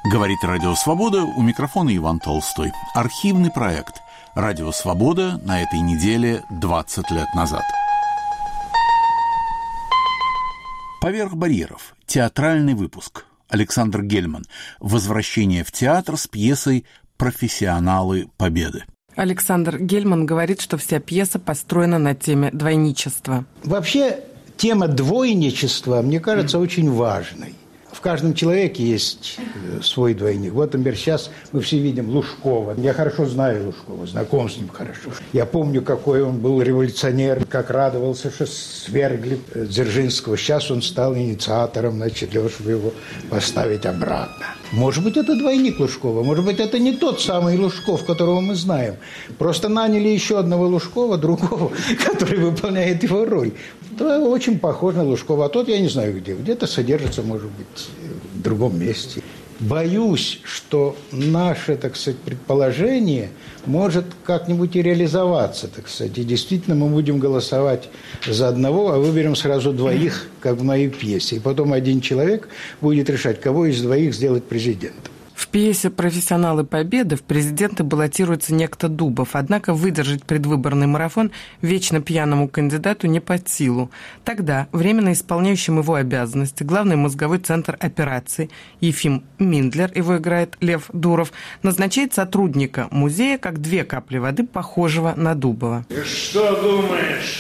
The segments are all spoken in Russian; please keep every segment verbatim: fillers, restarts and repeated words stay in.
Говорит Радио Свобода, у микрофона Иван Толстой. Архивный проект «Радио Свобода» на этой неделе двадцать лет назад. «Поверх барьеров». Театральный выпуск. Александр Гельман. Возвращение в театр с пьесой «Профессионалы Победы». Александр Гельман говорит, что вся пьеса построена на теме двойничества. Вообще, тема двойничества, мне кажется, очень важной. В каждом человеке есть свой двойник. Вот, например, сейчас мы все видим Лужкова. Я хорошо знаю Лужкова, знаком с ним хорошо. Я помню, какой он был революционер, как радовался, что свергли Дзержинского. Сейчас он стал инициатором, значит, для того, чтобы его поставить обратно. Может быть, это двойник Лужкова, может быть, это не тот самый Лужков, которого мы знаем. Просто наняли еще одного Лужкова, другого, который выполняет его роль. Это очень похож на Лужкова, а тот я не знаю где. Где-то содержится, может быть, в другом месте. Боюсь, что наше, так сказать, предположение может как-нибудь и реализоваться, так сказать. И действительно мы будем голосовать за одного, а выберем сразу двоих, как в моей пьесе. И потом один человек будет решать, кого из двоих сделать президентом. В пьесе «Профессионалы Победы» в президенты баллотируется некто Дубов, однако выдержать предвыборный марафон вечно пьяному кандидату не под силу. Тогда временно исполняющим его обязанности главный мозговой центр операции Ефим Миндлер, его играет Лев Дуров, назначает сотрудника музея как две капли воды, похожего на Дубова. Ты что думаешь,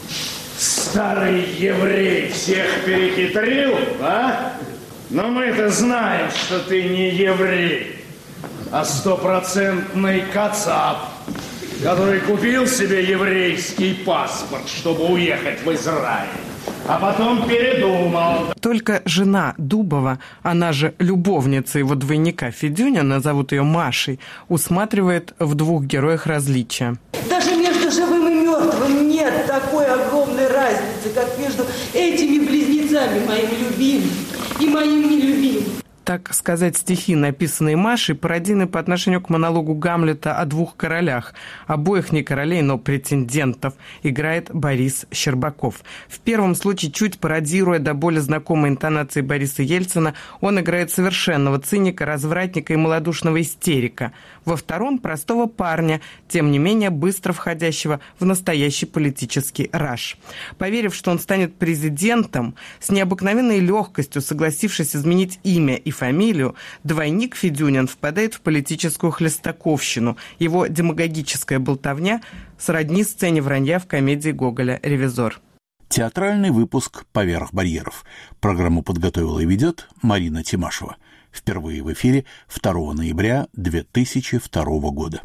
старый еврей всех перехитрил, а? Но мы-то знаем, что ты не еврей, а стопроцентный кацап, который купил себе еврейский паспорт, чтобы уехать в Израиль, а потом передумал. Только жена Дубова, она же любовница его двойника Федюнина, зовут ее Машей, усматривает в двух героях различия. Даже между живым и мертвым нет такой огромной разницы, как между этими близнецами, моим любимым и моим нелюбимым. Так сказать, стихи, написанные Машей, пародийны по отношению к монологу Гамлета о двух королях. Обоих не королей, но претендентов играет Борис Щербаков. В первом случае, чуть пародируя до боли знакомой интонации Бориса Ельцина, он играет совершенного циника, развратника и малодушного истерика. Во втором – простого парня, тем не менее быстро входящего в настоящий политический раж. Поверив, что он станет президентом, с необыкновенной легкостью согласившись изменить имя и фамилию, двойник Федюнин впадает в политическую хлестаковщину. Его демагогическая болтовня сродни сцене вранья в комедии Гоголя «Ревизор». Театральный выпуск «Поверх барьеров». Программу подготовила и ведет Марина Тимашева. Впервые в эфире второго ноября две тысячи второго года.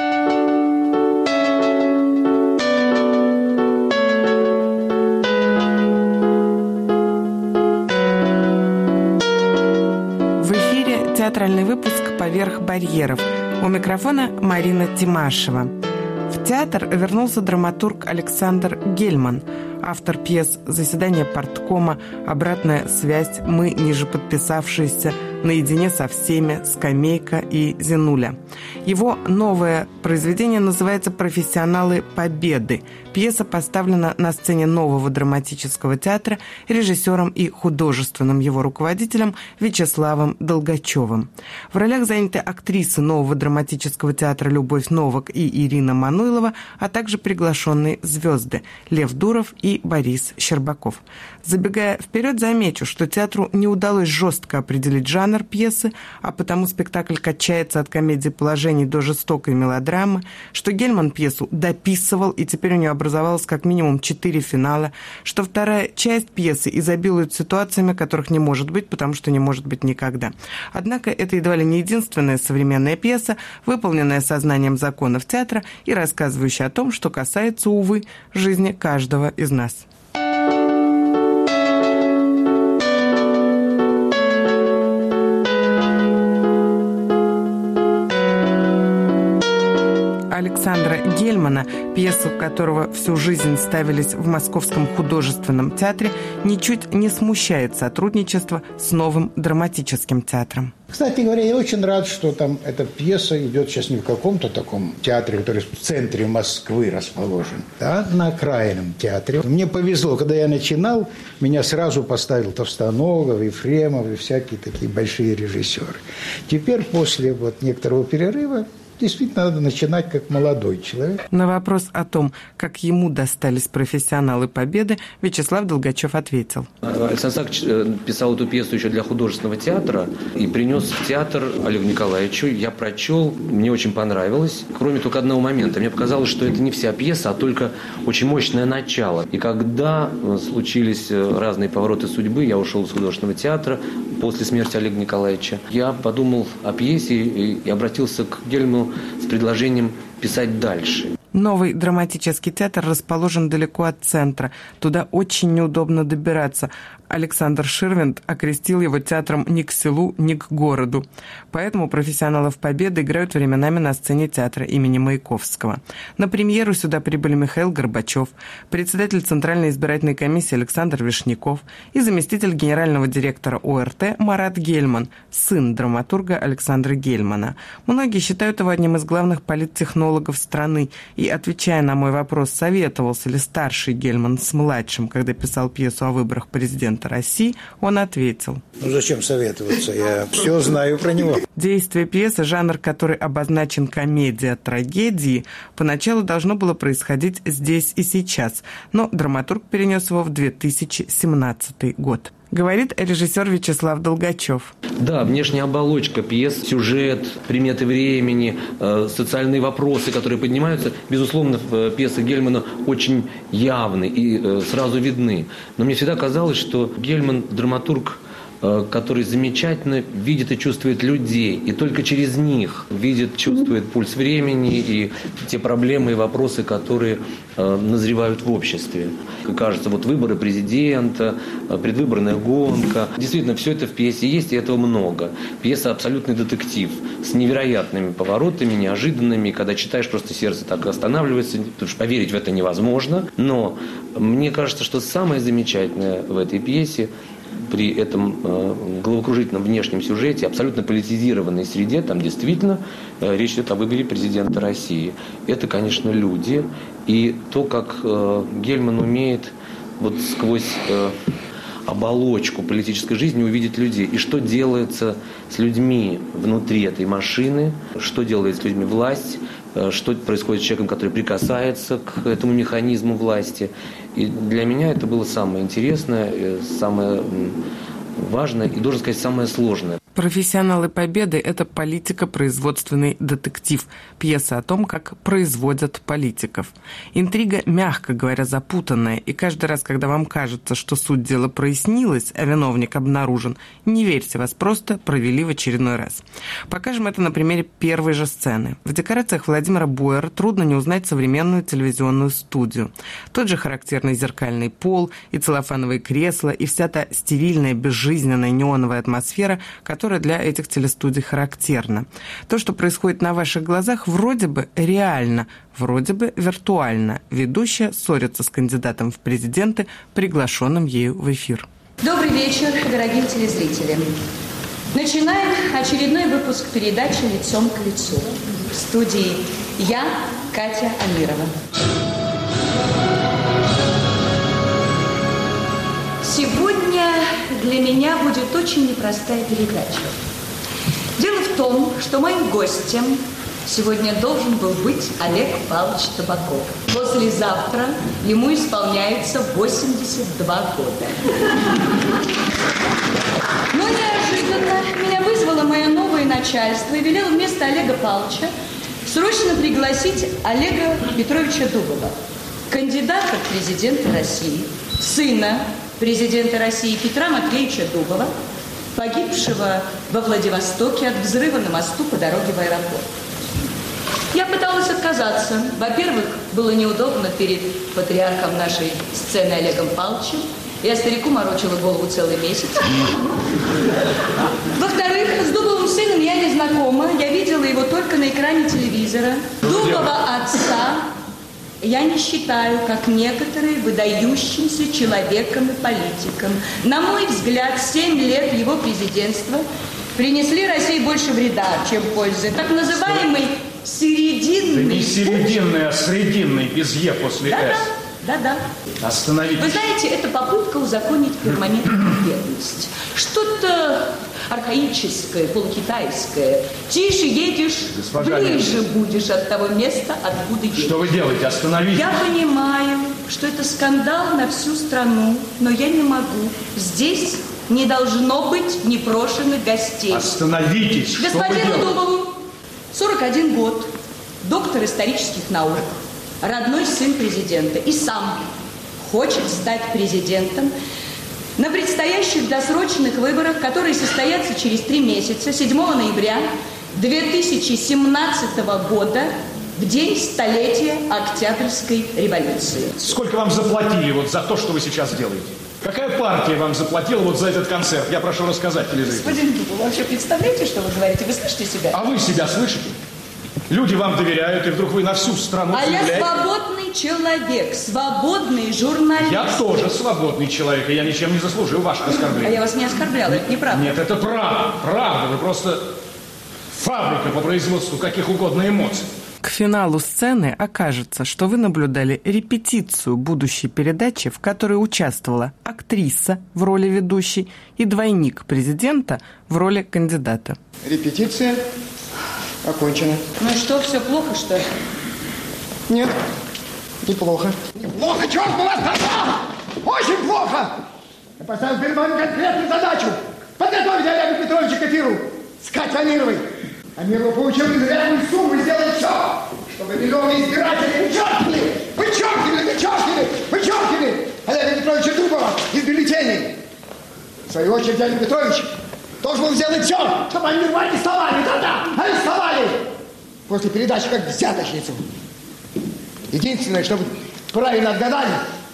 Театральный выпуск «Поверх барьеров». У микрофона Марина Тимашева. В театр вернулся драматург Александр Гельман, автор пьес «Заседание парткома», «Обратная связь», «Мы, ниже подписавшиеся», «Наедине со всеми», «Скамейка» и «Зинуля». Его новое произведение называется «Профессионалы Победы». Пьеса поставлена на сцене Нового драматического театра режиссером и художественным его руководителем Вячеславом Долгачевым. В ролях заняты актрисы Нового драматического театра Любовь Новак и Ирина Мануйлова, а также приглашенные звезды Лев Дуров и Борис Щербаков. Забегая вперед, замечу, что театру не удалось жестко определить жанр пьесы, а потому спектакль качается от комедии положений до жестокой мелодрамы, что Гельман пьесу дописывал, и теперь у нее образовалось как минимум четыре финала, что вторая часть пьесы изобилует ситуациями, которых не может быть, потому что не может быть никогда. Однако это едва ли не единственная современная пьеса, выполненная сознанием законов театра и рассказывающая о том, что касается, увы, жизни каждого из нас. Александр Александра Гельмана, пьесу которого всю жизнь ставились в Московском художественном театре, ничуть не смущает сотрудничество с Новым драматическим театром. Кстати говоря, я очень рад, что там эта пьеса идет сейчас не в каком-то таком театре, который в центре Москвы расположен, а на окраинном театре. Мне повезло, когда я начинал, меня сразу поставил Товстоногов, Ефремов и всякие такие большие режиссеры. Теперь, после вот некоторого перерыва, действительно, надо начинать как молодой человек. На вопрос о том, как ему достались профессионалы Победы, Вячеслав Долгачев ответил. Александр Исаакович писал эту пьесу еще для художественного театра и принес в театр Олегу Николаевичу. Я прочел, мне очень понравилось. Кроме только одного момента. Мне показалось, что это не вся пьеса, а только очень мощное начало. И когда случились разные повороты судьбы, я ушел из художественного театра после смерти Олега Николаевича. Я подумал о пьесе и обратился к Гельману с предложением писать дальше. Новый драматический театр расположен далеко от центра. Туда очень неудобно добираться. Александр Ширвинд окрестил его театром ни к селу, ни к городу. Поэтому профессионалов Победы играют временами на сцене театра имени Маяковского. На премьеру сюда прибыли Михаил Горбачев, председатель Центральной избирательной комиссии Александр Вишняков и заместитель генерального директора О Р Т Марат Гельман, сын драматурга Александра Гельмана. Многие считают его одним из главных политтехнологов страны. И, отвечая на мой вопрос, советовался ли старший Гельман с младшим, когда писал пьесу о выборах президента России, он ответил. Ну зачем советоваться? Я все знаю про него. Действие пьесы, жанр, который обозначен комедия трагедии, поначалу должно было происходить здесь и сейчас, но драматург перенес его в две тысячи семнадцатый год. Говорит режиссер Вячеслав Долгачев. Да, внешняя оболочка пьес, сюжет, приметы времени, э, социальные вопросы, которые поднимаются, безусловно, в пьесах Гельмана очень явны и э, сразу видны. Но мне всегда казалось, что Гельман – драматург, э, который замечательно видит и чувствует людей, и только через них видит, чувствует пульс времени и те проблемы и вопросы, которые э, назревают в обществе. Кажется, вот выборы президента, предвыборная гонка. Действительно, все это в пьесе есть, и этого много. Пьеса абсолютный детектив с невероятными поворотами, неожиданными. Когда читаешь, просто сердце так останавливается, потому что поверить в это невозможно. Но мне кажется, что самое замечательное в этой пьесе при этом э, головокружительном внешнем сюжете, абсолютно политизированной среде, там действительно э, речь идет о выборе президента России. Это, конечно, люди. И то, как э, Гельман умеет вот сквозь э, оболочку политической жизни увидеть людей. И что делается с людьми внутри этой машины, что делает с людьми власть, э, что происходит с человеком, который прикасается к этому механизму власти. И для меня это было самое интересное, самое важное и, должен сказать, самое сложное. «Профессионалы Победы» – это политико-производственный детектив. Пьеса о том, как производят политиков. Интрига, мягко говоря, запутанная. И каждый раз, когда вам кажется, что суть дела прояснилась, а виновник обнаружен, не верьте, вас просто провели в очередной раз. Покажем это на примере первой же сцены. В декорациях Владимира Боера трудно не узнать современную телевизионную студию. Тот же характерный зеркальный пол и целлофановые кресла, и вся та стерильная, безжизненная неоновая атмосфера, которая для этих телестудий характерна. То, что происходит на ваших глазах, вроде бы реально, вроде бы виртуально. Ведущая ссорится с кандидатом в президенты, приглашенным ею в эфир. Добрый вечер, дорогие телезрители. Начинает очередной выпуск передачи «Лицом к лицу». В студии я, Катя Амирова. Сегодня для меня будет очень непростая передача. Дело в том, что моим гостем сегодня должен был быть Олег Павлович Табаков. Послезавтра ему исполняется восемьдесят два года. Но неожиданно меня вызвало мое новое начальство и велело вместо Олега Павловича срочно пригласить Олега Петровича Дубова, кандидата в президенты России, сына президента России Петра Матвеевича Дубова, погибшего во Владивостоке от взрыва на мосту по дороге в аэропорт. Я пыталась отказаться. Во-первых, было неудобно перед патриархом нашей сцены Олегом Павловичем. Я старику морочила голову целый месяц. Во-вторых, с Дубовым с сыном я не знакома. Я видела его только на экране телевизора. Дубова отца я не считаю, как некоторые, выдающимся человеком и политиком. На мой взгляд, семь лет его президентства принесли России больше вреда, чем пользы. Так называемый серединный... Да не серединный, а срединный, без «е» после Да-да, «с». да-да. Остановитесь. Вы знаете, это попытка узаконить перманентную бедность. Что-то архаическое, полукитайское. Тише едешь, Госпожа ближе будешь от того места, откуда едешь. Что вы делаете? Остановитесь. Я понимаю, что это скандал на всю страну, но я не могу. Здесь не должно быть непрошенных гостей. Остановитесь. Что вы Господину делаете? Дубову сорок один год, доктор исторических наук, родной сын президента и сам хочет стать президентом на предстоящих досрочных выборах, которые состоятся через три месяца, седьмого ноября две тысячи семнадцатого года, в день столетия Октябрьской революции. Сколько вам заплатили вот за то, что вы сейчас делаете? Какая партия вам заплатила вот за этот концерт? Я прошу рассказать телезрителям. Господин Дубов, вы вообще представляете, что вы говорите? Вы слышите себя? А вы себя слышите? Люди вам доверяют, и вдруг вы на всю страну А я заявляете... свободный человек, свободный журналист. Я тоже свободный человек, и я ничем не заслужил ваших А оскорблений. я вас не оскорбляла, это неправда. Нет, это правда, правда. Вы просто фабрика по производству каких угодно эмоций. К финалу сцены окажется, что вы наблюдали репетицию будущей передачи, в которой участвовала актриса в роли ведущей и двойник президента в роли кандидата. Репетиция окончена. Ну и что, все плохо, что ли? Нет, неплохо. Неплохо, черт бы вас побрал! Очень плохо! Я поставил перед вами конкретную задачу. Подготовить Олега Петровича к эфиру с Катей Амировой. Амирова получила изрядную сумму и сделает все, чтобы миллионы избирателей вычеркнули, вычеркнули, вычеркнули, вычеркнули Олега Петровича Дубова из бюллетеней. В свою очередь, Олег Петрович должен был сделать все, чтобы Амирова арестовали, да-да, арестовали. После передачи как взяточницу. Единственное, чтобы правильно отгадали,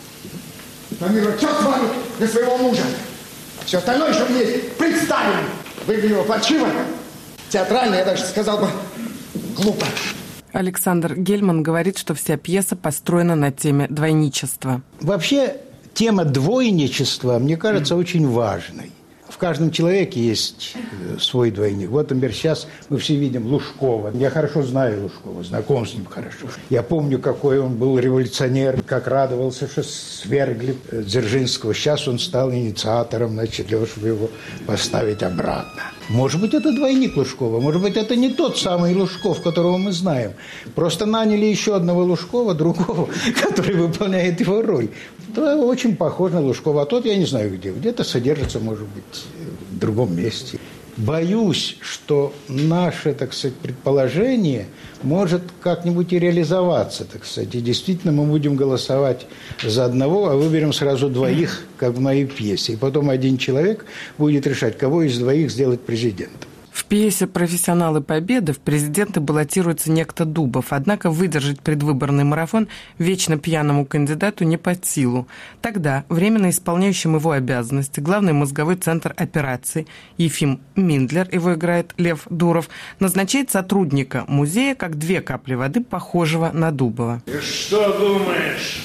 Амирова черт с вами для своего мужа. Все остальное, что мне есть, представим. Выглядело фальшиво. Театрально, я даже сказал бы, глупо. Александр Гельман говорит, что вся пьеса построена на теме двойничества. Вообще, тема двойничества, мне кажется, очень важной. В каждом человеке есть свой двойник. Вот, например, сейчас мы все видим Лужкова. Я хорошо знаю Лужкова, знаком с ним хорошо. Я помню, какой он был революционер, как радовался, что свергли Дзержинского. Сейчас он стал инициатором, значит, для того, чтобы его поставить обратно. Может быть, это двойник Лужкова, может быть, это не тот самый Лужков, которого мы знаем. Просто наняли еще одного Лужкова, другого, который выполняет его роль. Это очень похож на Лужкова, а тот я не знаю где. Где-то содержится, может быть, в другом месте. Боюсь, что наше, так сказать, предположение может как-нибудь и реализоваться, так сказать. И действительно мы будем голосовать за одного, а выберем сразу двоих, как в моей пьесе. И потом один человек будет решать, кого из двоих сделать президентом. В пьесе «Профессионалы Победы» в президенты баллотируется некто Дубов, однако выдержать предвыборный марафон вечно пьяному кандидату не под силу. Тогда временно исполняющим его обязанности главный мозговой центр операции Ефим Миндлер, его играет Лев Дуров, назначает сотрудника музея как две капли воды, похожего на Дубова. Ты что думаешь,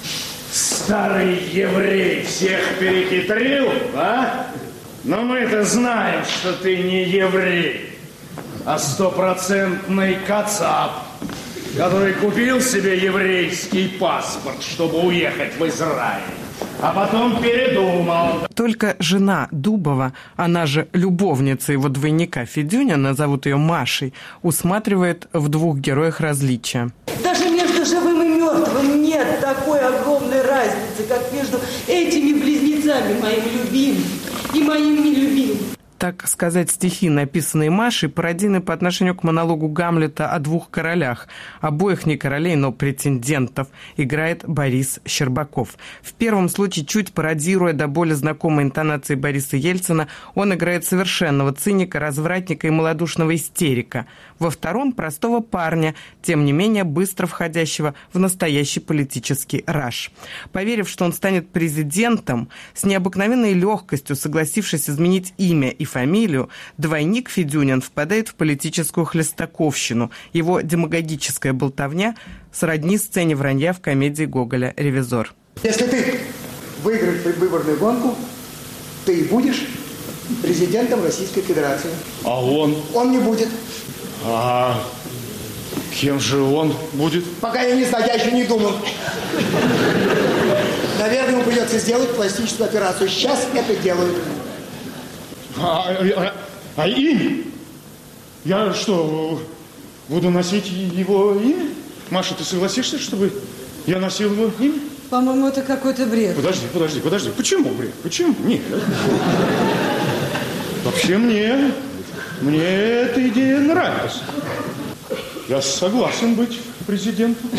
старый еврей всех перехитрил, а? Но мы-то знаем, что ты не еврей, а стопроцентный кацап, который купил себе еврейский паспорт, чтобы уехать в Израиль, а потом передумал. Только жена Дубова, она же любовница его двойника Федюнина, зовут ее Машей, усматривает в двух героях различия. Даже между живым и мертвым нет такой огромной разницы, как между этими близнецами, моим любимым и моим нелюбимым. Так сказать, стихи, написанные Машей, пародийны по отношению к монологу Гамлета о двух королях. Обоих не королей, но претендентов играет Борис Щербаков. В первом случае, чуть пародируя до боли знакомой интонации Бориса Ельцина, он играет совершенного циника, развратника и малодушного истерика. Во втором – простого парня, тем не менее быстро входящего в настоящий политический раж. Поверив, что он станет президентом, с необыкновенной легкостью согласившись изменить имя и фамилию, двойник Федюнин впадает в политическую хлестаковщину. Его демагогическая болтовня сродни сцене вранья в комедии Гоголя «Ревизор». Если ты выиграешь предвыборную гонку, ты и будешь президентом Российской Федерации. А он? Он не будет. А кем же он будет? Пока я не знаю, я еще не думал. Наверное, ему придется сделать пластическую операцию. Сейчас это делают. А, а, а имя? Я что, буду носить его имя? Маша, ты согласишься, чтобы я носил его имя? По-моему, это какой-то бред. Подожди, подожди, подожди. Почему бред? Почему? Нет. Вообще мне, мне эта идея нравится. Я согласен быть президентом.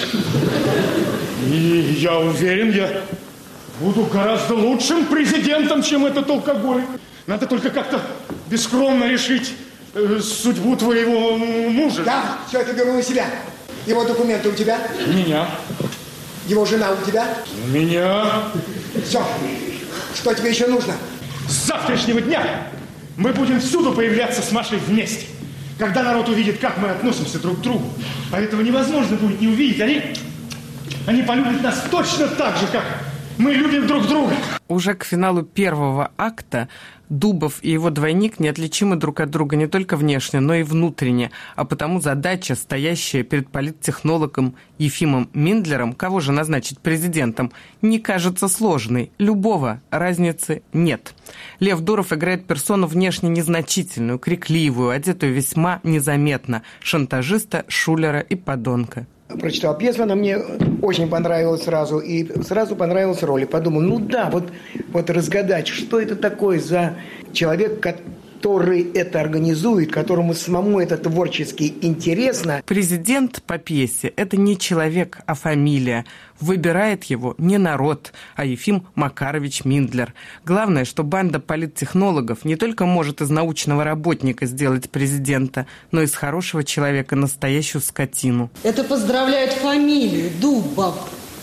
И я уверен, я буду гораздо лучшим президентом, чем этот алкоголик. Надо только как-то бескромно решить э, судьбу твоего мужа. Да, все это беру на себя. Его документы у тебя? У меня. Его жена у тебя? У меня. Все. Что тебе еще нужно? С завтрашнего дня мы будем всюду появляться с Машей вместе. Когда народ увидит, как мы относимся друг к другу, а этого невозможно будет не увидеть, они, они полюбят нас точно так же, как мы любим друг друга. Уже к финалу первого акта Дубов и его двойник неотличимы друг от друга не только внешне, но и внутренне, а потому задача, стоящая перед политтехнологом Ефимом Миндлером, кого же назначить президентом, не кажется сложной. Любого, разницы нет. Лев Дуров играет персону внешне незначительную, крикливую, одетую весьма незаметно, шантажиста, шулера и подонка. Прочитал пьесу, она мне очень понравилась сразу, и сразу понравилась роль. И подумал, ну да, вот, вот разгадать, что это такое за человек, который это организует, которому самому это творчески интересно. Президент по пьесе – это не человек, а фамилия. Выбирает его не народ, а Ефим Макарович Миндлер. Главное, что банда политтехнологов не только может из научного работника сделать президента, но и из хорошего человека настоящую скотину. Это поздравляют фамилию Дубов.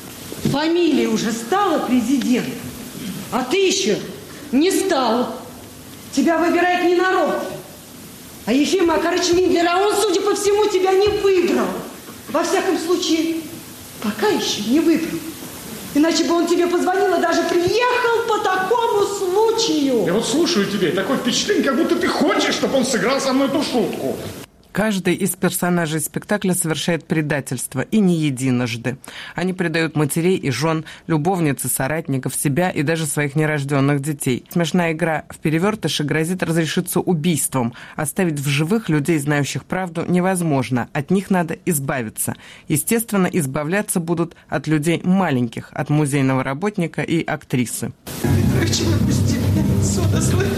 Фамилия уже стала президентом, а ты еще не стал. Тебя выбирает не народ, а Ефим Макарович Миндлер, а он, судя по всему, тебя не выиграл. Во всяком случае, пока еще не выиграл. Иначе бы он тебе позвонил и даже приехал по такому случаю. Я вот слушаю тебя, и такое впечатление, как будто ты хочешь, чтобы он сыграл со мной эту шутку. Каждый из персонажей спектакля совершает предательство, и не единожды. Они предают матерей и жен, любовниц и соратников, себя и даже своих нерожденных детей. Смешная игра в перевертыше грозит разрешиться убийством. Оставить в живых людей, знающих правду, невозможно. От них надо избавиться. Естественно, избавляться будут от людей маленьких, от музейного работника и актрисы. Петрович, выпусти меня отсюда, слышишь?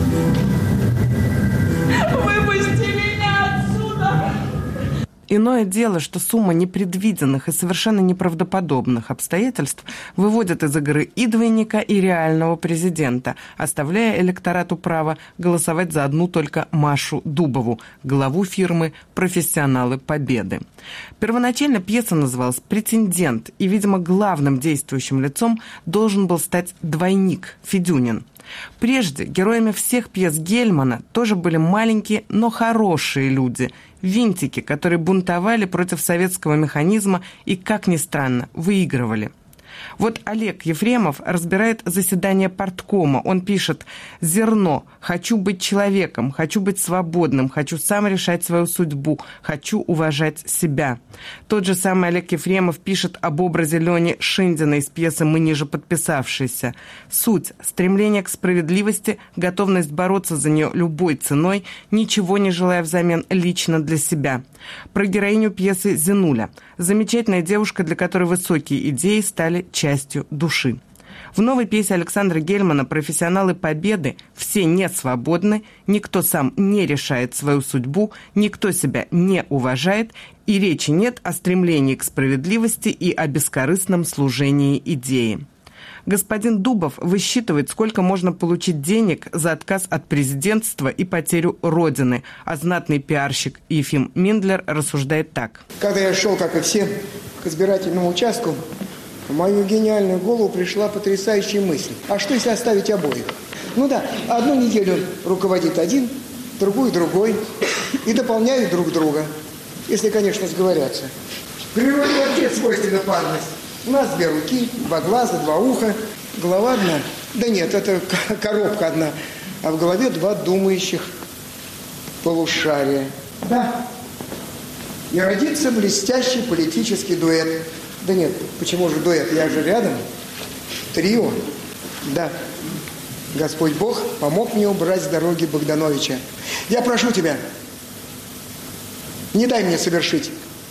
Выпусти меня отсюда! Иное дело, что сумма непредвиденных и совершенно неправдоподобных обстоятельств выводит из игры и двойника, и реального президента, оставляя электорату право голосовать за одну только Машу Дубову, главу фирмы «Профессионалы Победы». Первоначально пьеса называлась «Претендент», и, видимо, главным действующим лицом должен был стать двойник Федюнин. Прежде героями всех пьес Гельмана тоже были маленькие, но хорошие люди, винтики, которые бунтовали против советского механизма и, как ни странно, выигрывали. Вот Олег Ефремов разбирает заседание парткома. Он пишет: «Зерно. Хочу быть человеком, хочу быть свободным, хочу сам решать свою судьбу, хочу уважать себя». Тот же самый Олег Ефремов пишет об образе Лени Шиндина из пьесы «Мы ниже подписавшиеся». Суть – стремление к справедливости, готовность бороться за нее любой ценой, ничего не желая взамен лично для себя. Про героиню пьесы Зинуля. Замечательная девушка, для которой высокие идеи стали частью души. В новой пьесе Александра Гельмана «Профессионалы Победы» все не свободны, никто сам не решает свою судьбу, никто себя не уважает, и речи нет о стремлении к справедливости и о бескорыстном служении идеи. Господин Дубов высчитывает, сколько можно получить денег за отказ от президентства и потерю Родины, а знатный пиарщик Ефим Миндлер рассуждает так. Когда я шел, как и все, к избирательному участку, в мою гениальную голову пришла потрясающая мысль. А что, если оставить обоих? Ну да, одну неделю руководит один, другую другой, и дополняют друг друга, если, конечно, сговорятся. В природе вообще свойственна парность. У нас две руки, два глаза, два уха, голова одна. Да нет, это коробка одна, а в голове два думающих полушария. Да. И родится блестящий политический дуэт. Да нет, почему же дуэт? Я же рядом. Трио. Да. Господь Бог помог мне убрать с дороги Богдановича. Я прошу тебя, не дай мне совершить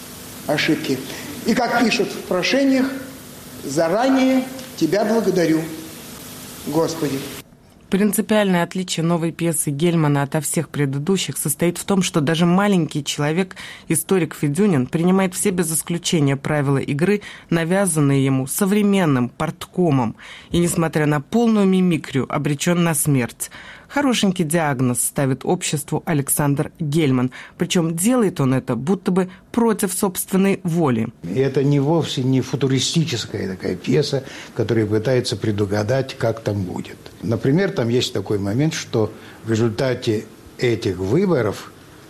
ошибки. И как пишут в прошениях, заранее тебя благодарю, Господи. Принципиальное отличие новой пьесы Гельмана ото всех предыдущих состоит в том, что даже маленький человек, историк Федюнин, принимает все без исключения правила игры, навязанные ему современным парткомом, и, несмотря на полную мимикрию, обречен на смерть. Хорошенький диагноз ставит обществу Александр Гельман, причем делает он это будто бы против собственной воли. И это не вовсе не футуристическая такая пьеса, которая пытается предугадать, как там будет. Например, там есть такой момент, что в результате этих выборов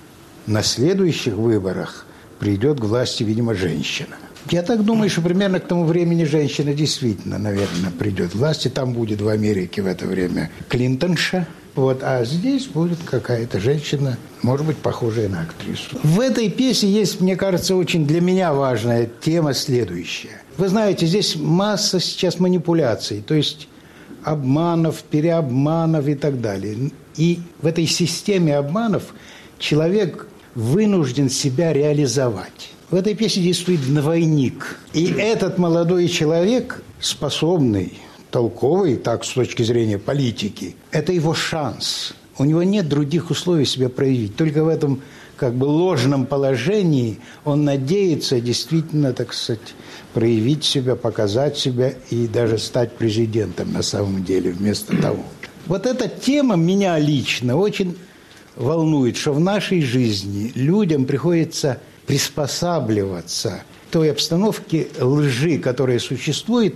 на следующих выборах придет к власти, видимо, женщина. Я так думаю, что примерно к тому времени женщина действительно, наверное, придет к власти. Там будет в Америке в это время Клинтонша. Вот, а здесь будет какая-то женщина, может быть, похожая на актрису. В этой пьесе есть, мне кажется, очень для меня важная тема следующая. Вы знаете, здесь масса сейчас манипуляций, то есть обманов, переобманов и так далее. И в этой системе обманов человек вынужден себя реализовать. В этой пьесе действует двойник. И этот молодой человек, способный, толковый, так, с точки зрения политики, это его шанс. У него нет других условий себя проявить. Только в этом как бы ложном положении он надеется действительно, так сказать, проявить себя, показать себя и даже стать президентом на самом деле вместо того. Вот эта тема меня лично очень волнует, что в нашей жизни людям приходится приспосабливаться к той обстановке лжи, которая существует,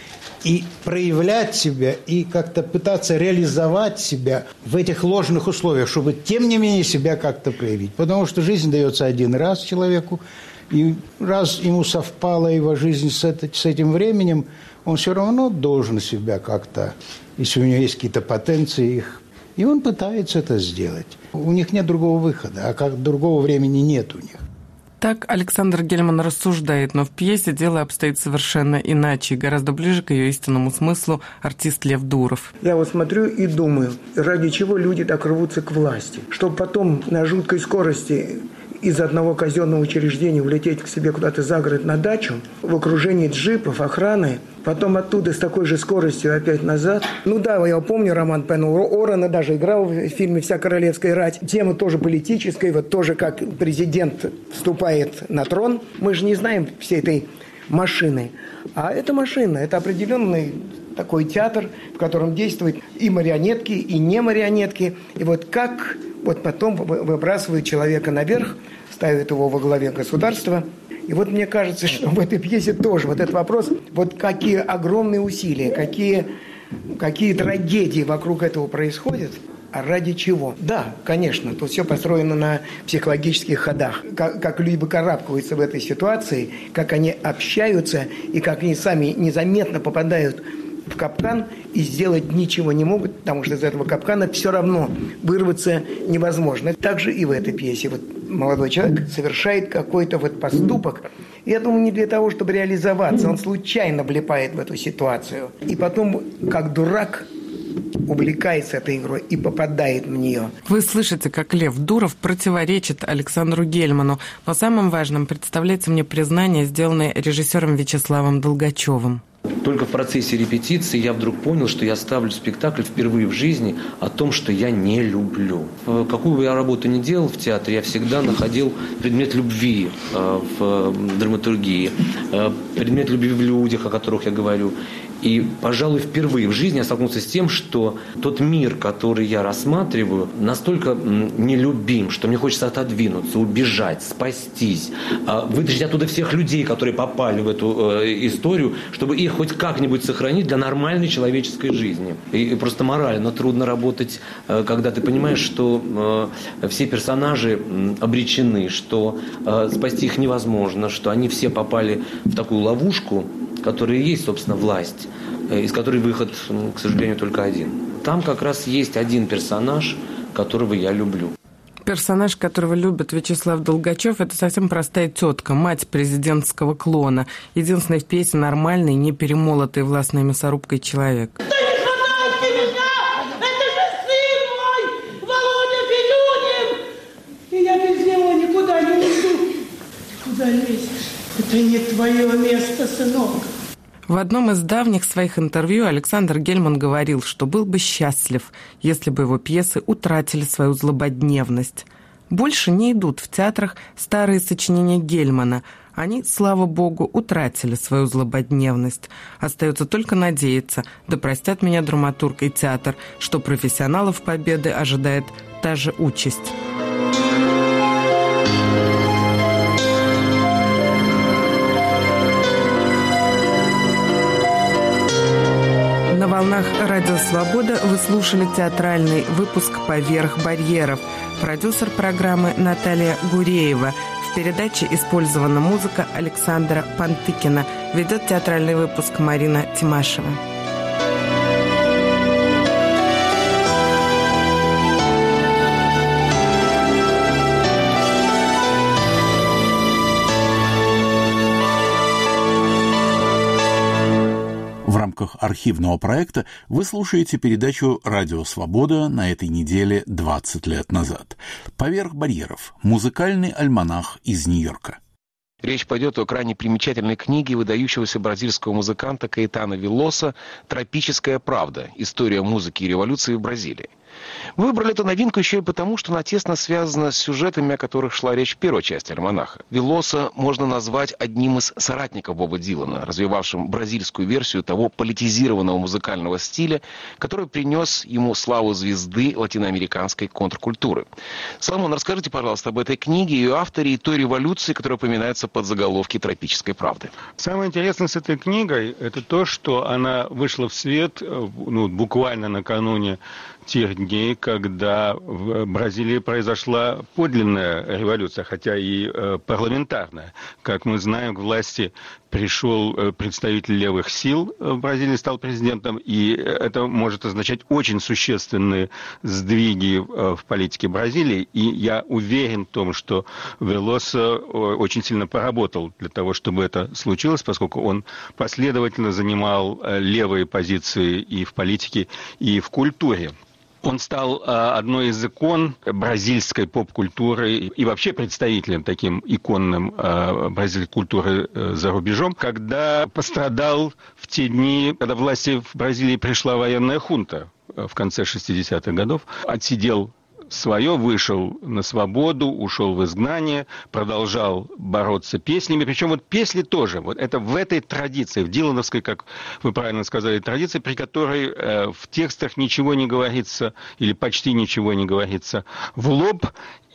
и проявлять себя, и как-то пытаться реализовать себя в этих ложных условиях, чтобы, тем не менее, себя как-то проявить. Потому что жизнь дается один раз человеку, и раз ему совпала его жизнь с, это, с этим временем, он все равно должен себя как-то, если у него есть какие-то потенции, их, и он пытается это сделать. У них нет другого выхода, а как другого времени нет у них. Так Александр Гельман рассуждает, но в пьесе дело обстоит совершенно иначе, гораздо ближе к ее истинному смыслу артист Лев Дуров. Я вот смотрю и думаю, ради чего люди так рвутся к власти, чтобы потом на жуткой скорости из одного казенного учреждения улететь к себе куда-то за город на дачу, в окружении джипов, охраны, потом оттуда с такой же скоростью опять назад. Ну да, я помню роман Пена Орена, даже играл в фильме «Вся королевская рать». Тема тоже политическая, вот тоже как президент вступает на трон. Мы же не знаем всей этой машины. А это машина, это определенный такой театр, в котором действуют и марионетки, и не марионетки. И вот как вот потом выбрасывают человека наверх, ставят его во главе государства. И вот мне кажется, что в этой пьесе тоже вот этот вопрос, вот какие огромные усилия, какие, какие трагедии вокруг этого происходят, а ради чего? Да, конечно, тут все построено на психологических ходах. Как, как люди карабкаются в этой ситуации, как они общаются и как они сами незаметно попадают в капкан и сделать ничего не могут, потому что из этого капкана все равно вырваться невозможно. Так же и в этой пьесе. Вот молодой человек совершает какой-то вот поступок. Я думаю, не для того, чтобы реализоваться. Он случайно влипает в эту ситуацию. И потом, как дурак, увлекается этой игрой и попадает в нее. Вы слышите, как Лев Дуров противоречит Александру Гельману. Но самым важным представляется мне признание, сделанное режиссером Вячеславом Долгачевым. Только в процессе репетиции я вдруг понял, что я ставлю спектакль впервые в жизни о том, что я не люблю. Какую бы я работу ни делал в театре, я всегда находил предмет любви в драматургии, предмет любви в людях, о которых я говорю. И, пожалуй, впервые в жизни я столкнулся с тем, что тот мир, который я рассматриваю, настолько нелюбим, что мне хочется отодвинуться, убежать, спастись, вытащить оттуда всех людей, которые попали в эту историю, чтобы их хоть как-нибудь сохранить для нормальной человеческой жизни. И просто морально трудно работать, когда ты понимаешь, что все персонажи обречены, что спасти их невозможно, что они все попали в такую ловушку, которая и есть, собственно, власть, из которой выход, к сожалению, только один. Там как раз есть один персонаж, которого я люблю. Персонаж, которого любит Вячеслав Долгачев, это совсем простая тетка, мать президентского клона. Единственный в пьесе нормальный, не перемолотый властной мясорубкой человек. Да не хватайте меня! Это же сын мой! Володя Пилюнин! И я без него никуда не уйду. Ты куда лезешь? Это не твое место, сынок. В одном из давних своих интервью Александр Гельман говорил, что был бы счастлив, если бы его пьесы утратили свою злободневность. Больше не идут в театрах старые сочинения Гельмана. Они, слава богу, утратили свою злободневность. Остается только надеяться, да простят меня драматург и театр, что профессионалов победы ожидает та же участь. На волнах «Радио Свобода» вы слушали театральный выпуск «Поверх барьеров». Продюсер программы Наталья Гуреева. В передаче использована музыка Александра Пантыкина. Ведет театральный выпуск Марина Тимашева. В рамках архивного проекта вы слушаете передачу «Радио Свобода» на этой неделе двадцать лет назад. «Поверх барьеров» – музыкальный альманах из Нью-Йорка. Речь пойдет о крайне примечательной книге выдающегося бразильского музыканта Каэтана Велоса «Тропическая правда. История музыки и революции в Бразилии». Выбрали эту новинку еще и потому, что она тесно связана с сюжетами, о которых шла речь в первой части альманаха. Велоса можно назвать одним из соратников Боба Дилана, развивавшим бразильскую версию того политизированного музыкального стиля, который принес ему славу звезды латиноамериканской контркультуры. Соломон, расскажите, пожалуйста, об этой книге, ее авторе и той революции, которая упоминается под заголовки «Тропической правды». Самое интересное с этой книгой – это то, что она вышла в свет ну, буквально накануне тех дней, когда в Бразилии произошла подлинная революция, хотя и э, парламентарная. Как мы знаем, к власти пришел э, представитель левых сил в Бразилии, стал президентом, и это может означать очень существенные сдвиги э, в политике Бразилии. И я уверен в том, что Велоса э, очень сильно поработал для того, чтобы это случилось, поскольку он последовательно занимал э, левые позиции и в политике, и в культуре. Он стал одной из икон бразильской поп-культуры и вообще представителем таким иконным бразильской культуры за рубежом, когда пострадал в те дни, когда власти в Бразилии пришла военная хунта в конце шестидесятых годов, отсидел свое, вышел на свободу, ушел в изгнание, продолжал бороться песнями. Причем вот песни тоже, вот это в этой традиции, в дилановской, как вы правильно сказали, традиции, при которой э, в текстах ничего не говорится или почти ничего не говорится в лоб.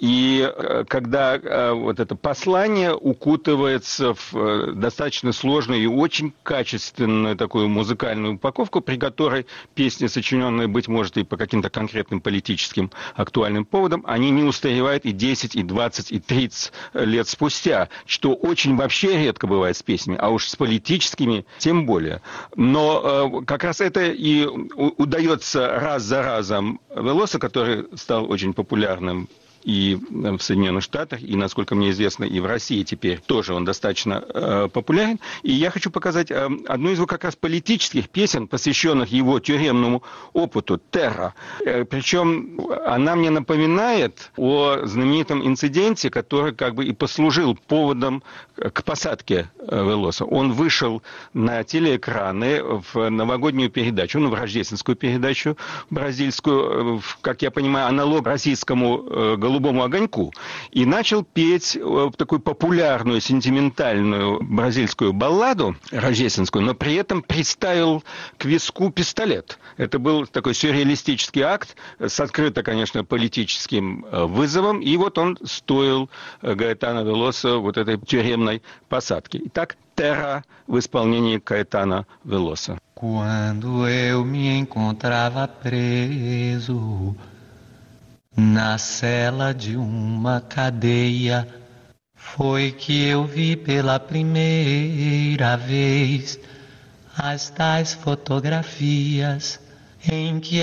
И когда э, вот это послание укутывается в э, достаточно сложную и очень качественную такую музыкальную упаковку, при которой песни, сочиненные, быть может, и по каким-то конкретным политическим актуальным поводам, они не устаревают и десять, и двадцать, и тридцать лет спустя, что очень вообще редко бывает с песнями, а уж с политическими тем более. Но э, как раз это и удается раз за разом Велоса, который стал очень популярным и в Соединенных Штатах, и, насколько мне известно, и в России теперь тоже он достаточно э, популярен. И я хочу показать э, одну из его как раз политических песен, посвященных его тюремному опыту «Терра». Э, причем она мне напоминает о знаменитом инциденте, который как бы и послужил поводом к посадке э, Велоса. Он вышел на телеэкраны в новогоднюю передачу, ну, в рождественскую передачу бразильскую, э, как я понимаю, аналог российскому э, «Голубому огоньку» и начал петь такую популярную, сентиментальную бразильскую балладу рождественскую, но при этом приставил к виску пистолет. Это был такой сюрреалистический акт с открыто, конечно, политическим вызовом, и вот он стоил Гаэтано Велоса вот этой тюремной посадки. Итак, «Терра» в исполнении Гаэтано Велоса. Quando eu me encontrava preso na cela de uma cadeia, foi que eu vi pela primeira vez as tais fotografias em que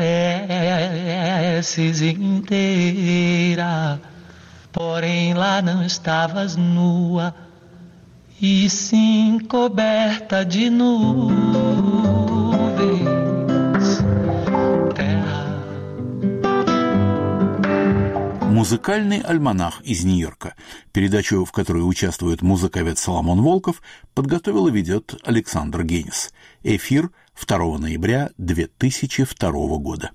apareces inteira, porém lá não estavas nua, e sim coberta de nuvens. Terra. Музыкальный альманах из Нью-Йорка. Передачу, в которой участвует музыковед Соломон Волков, подготовил и ведет Александр Генис. Эфир второго ноября две тысячи второго года.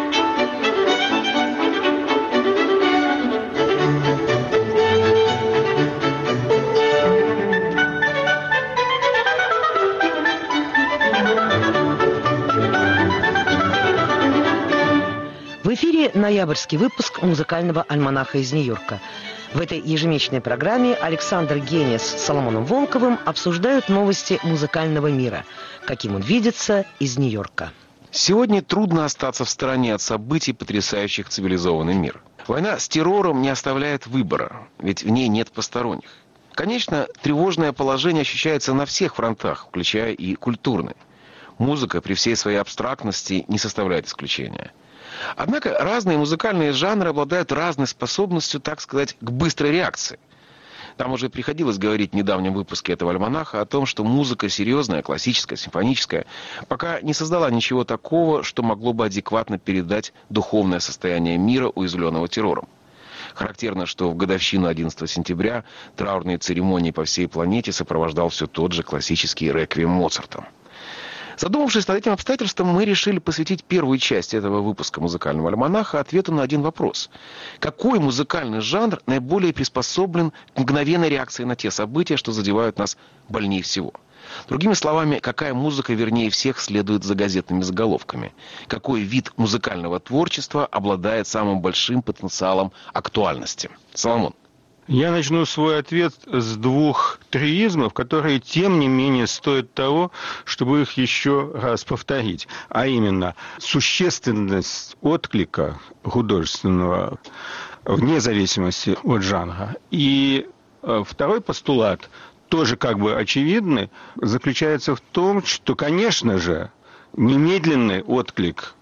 В эфире ноябрьский выпуск музыкального альманаха из Нью-Йорка. В этой ежемесячной программе Александр Генис с Соломоном Волковым обсуждают новости музыкального мира, каким он видится из Нью-Йорка. Сегодня трудно остаться в стороне от событий, потрясающих цивилизованный мир. Война с террором не оставляет выбора, ведь в ней нет посторонних. Конечно, тревожное положение ощущается на всех фронтах, включая и культурный. Музыка при всей своей абстрактности не составляет исключения. Однако разные музыкальные жанры обладают разной способностью, так сказать, к быстрой реакции. Там уже приходилось говорить в недавнем выпуске этого альманаха о том, что музыка серьезная, классическая, симфоническая, пока не создала ничего такого, что могло бы адекватно передать духовное состояние мира, уязвленного террором. Характерно, что в годовщину одиннадцатого сентября траурные церемонии по всей планете сопровождал все тот же классический реквием Моцарта. Задумавшись над этим обстоятельством, мы решили посвятить первую часть этого выпуска музыкального альманаха ответу на один вопрос. Какой музыкальный жанр наиболее приспособлен к мгновенной реакции на те события, что задевают нас больнее всего? Другими словами, какая музыка вернее всех следует за газетными заголовками? Какой вид музыкального творчества обладает самым большим потенциалом актуальности? Соломон. Я начну свой ответ с двух трюизмов, которые, тем не менее, стоят того, чтобы их еще раз повторить. А именно, существенность отклика художественного вне зависимости от жанра. И второй постулат, тоже как бы очевидный, заключается в том, что, конечно же, немедленный отклик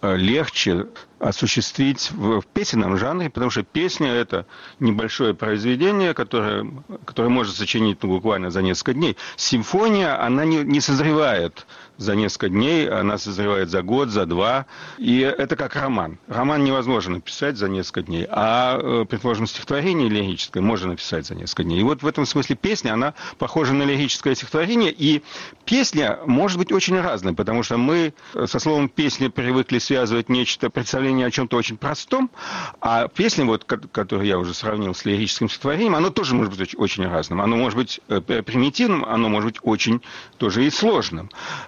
легче осуществить в песенном жанре, потому что песня – это небольшое произведение, которое, которое можно сочинить ну, буквально за несколько дней. Симфония, она не, не созревает за несколько дней, она созревает за год, за два, и это как роман. Роман невозможно написать за несколько дней, а, предположим, стихотворение лирическое можно написать за несколько дней. И вот в этом смысле песня, она похожа на лирическое стихотворение, и песня может быть очень разной, потому что мы со словом «песня» привыкли связывать нечто, представление о чем-то очень простом, а песня, вот, которую я уже сравнил с лирическим стихотворением, оно тоже может быть очень разным. Оно может быть примитивным, оно может быть очень тоже и сложным.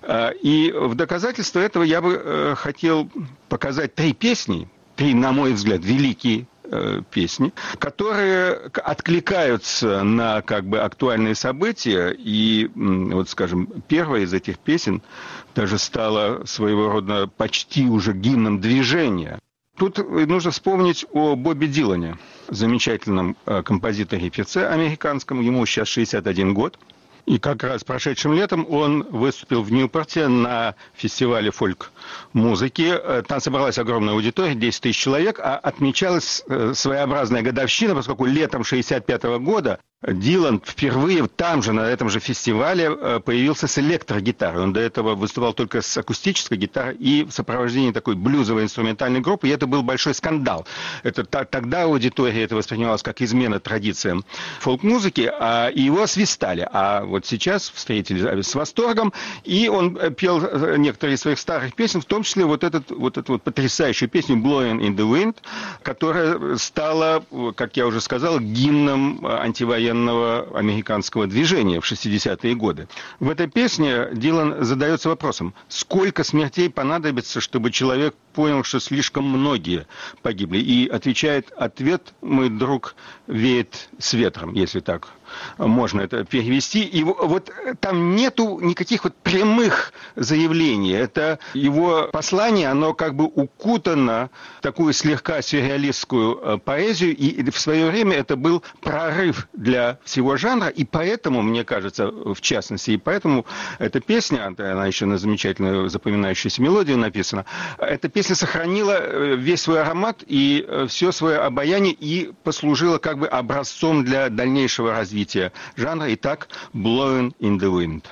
И в доказательство этого я бы хотел показать три песни, три, на мой взгляд, великие песни, которые откликаются на как бы актуальные события. И вот, скажем, первая из этих песен даже стала своего рода почти уже гимном движения. Тут нужно вспомнить о Бобби Дилане, замечательном композиторе и певце американском. Ему сейчас шестьдесят один год. И как раз прошедшим летом он выступил в Ньюпорте на фестивале фольк-музыки. Там собралась огромная аудитория, десять тысяч человек, а отмечалась своеобразная годовщина, поскольку летом шестьдесят пятого года Дилан впервые там же, на этом же фестивале, появился с электрогитарой. Он до этого выступал только с акустической гитарой и в сопровождении такой блюзовой инструментальной группы, и это был большой скандал. Это, тогда аудитория это воспринималась как измена традициям фолк-музыки, а, и его освистали. А вот сейчас встретили с восторгом, и он пел некоторые из своих старых песен, в том числе вот, этот, вот эту вот потрясающую песню «Blowing in the Wind», которая стала, как я уже сказал, гимном антивоенного американского движения в шестидесятые годы. В этой песне Дилан задается вопросом, сколько смертей понадобится, чтобы человек понял, что слишком многие погибли. И отвечает: ответ, мой друг, веет с ветром, если так можно это перевести. И вот там нету никаких вот прямых заявлений. Это его послание, оно как бы укутано в такую слегка сюрреалистскую поэзию, и в свое время это был прорыв для всего жанра, и поэтому, мне кажется, в частности, и поэтому эта песня, она еще на замечательную запоминающуюся мелодию написана, эта песня сохранила весь свой аромат и все свое обаяние и послужила как бы образцом для дальнейшего развития жанра. Итак, Blowing in the Wind.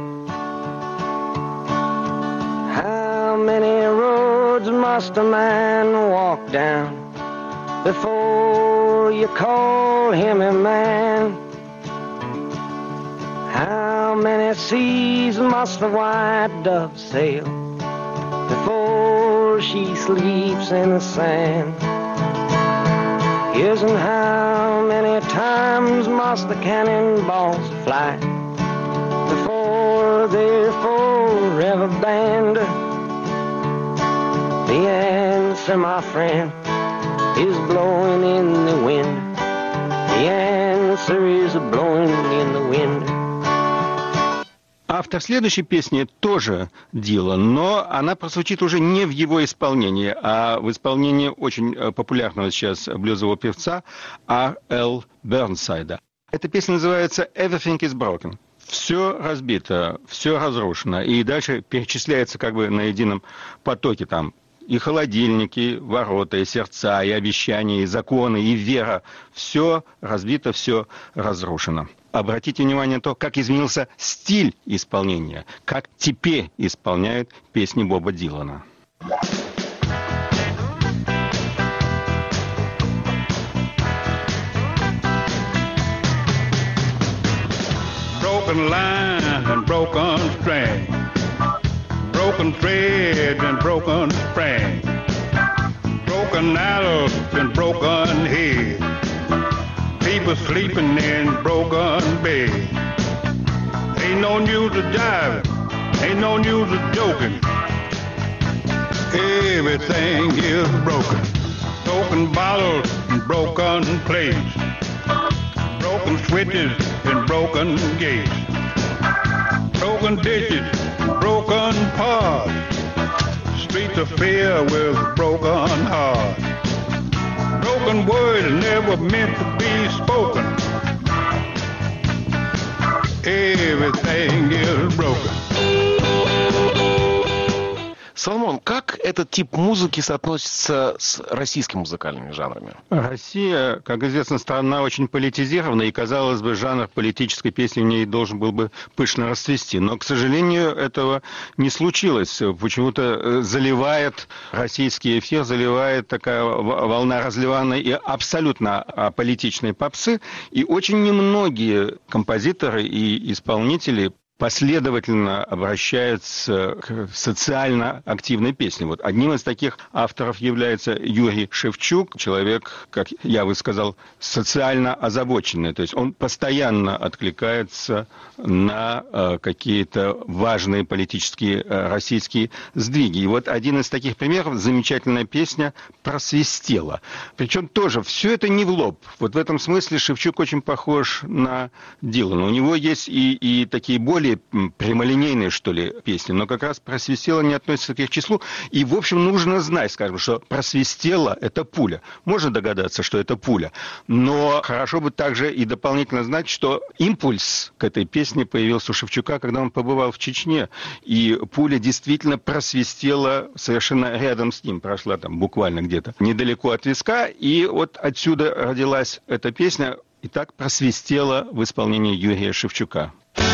How many roads must a man walk down before you call him a man? How many seas must the white dove sail before she sleeps in the sand? Yes, and how many times must the cannonballs fly before they're forever banned? The answer, my friend, is blowing in the wind. The answer is blowing in the wind. Автор следующей песни тоже Дилан, но она прозвучит уже не в его исполнении, а в исполнении очень популярного сейчас блюзового певца А. Л. Бернсайда. Эта песня называется «Everything is broken». Все разбито, все разрушено. И дальше перечисляется как бы на едином потоке там и холодильники, и ворота, и сердца, и обещания, и законы, и вера. Все разбито, все разрушено. Обратите внимание на то, как изменился стиль исполнения, как теперь исполняют песни Боба Дилана. Broken line and broken string, broken thread and broken spring, broken arrows and broken head. People sleeping in broken bed. Ain't no news of jiving, ain't no news of joking. Everything is broken. Broken bottles and broken plates, broken switches and broken gates, broken dishes, broken pots, streets of fear with broken hearts. Broken words never meant to be spoken. Everything is broken. Соломон, как этот тип музыки соотносится с российскими музыкальными жанрами? Россия, как известно, страна очень политизирована, и, казалось бы, жанр политической песни в ней должен был бы пышно расцвести. Но, к сожалению, этого не случилось. Почему-то заливает российский эфир, заливает такая волна разливанной и абсолютно аполитичной попсы. И очень немногие композиторы и исполнители последовательно обращаются к социально активной песне. Вот одним из таких авторов является Юрий Шевчук, человек, как я бы сказал, социально озабоченный. То есть он постоянно откликается на э, какие-то важные политические э, российские сдвиги. И вот один из таких примеров — замечательная песня «Просвистела». Причем тоже все это не в лоб. Вот в этом смысле Шевчук очень похож на Дилана. У него есть и, и такие более прямолинейные, что ли, песни, но как раз «Просвистела» не относится к их числу. И, в общем, нужно знать, скажем, что «Просвистела» — это пуля. Можно догадаться, что это пуля. Но хорошо бы также и дополнительно знать, что импульс к этой песне появился у Шевчука, когда он побывал в Чечне. И пуля действительно просвистела совершенно рядом с ним. Прошла там буквально где-то недалеко от виска. И вот отсюда родилась эта песня. И так «Просвистела» в исполнении Юрия Шевчука.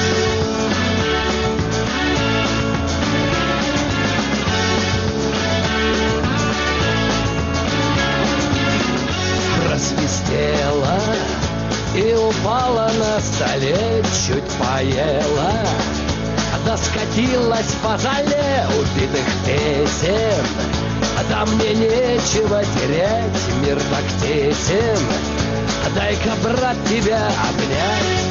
Просвистела и упала на столе, чуть поела, да скатилась по зале убитых песен. да мне нечего терять, мир так тесен, дай-ка, брат, тебя обнять.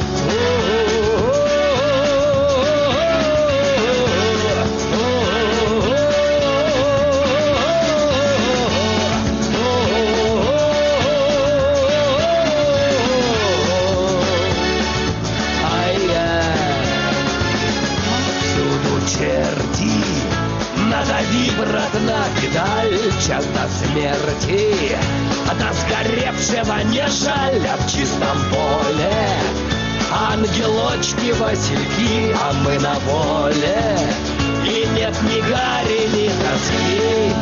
Черти, надави, брат, на педаль, час до смерти, до сгоревшего не жаль, а в чистом поле ангелочки, васильки, а мы на воле, и нет ни гари, ни тоски.